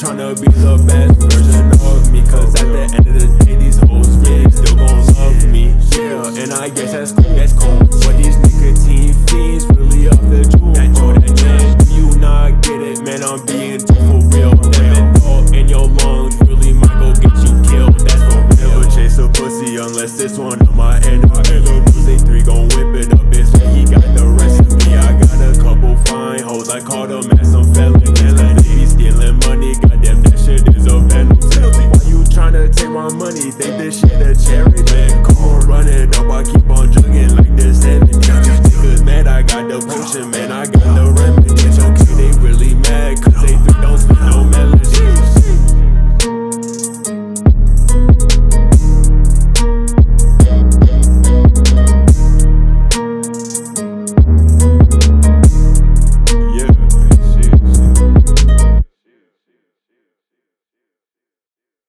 tryna be the best version of me, cause at the end of the day, these hoes really still gon' love me. Yeah, and I guess that's cool. But these nicotine fiends really up the jewel. That man, do you not get it? Man, I'm being too for real. That menthol in your lungs really might go get you killed. That's for real. Never chase a pussy unless it's one of my enemies.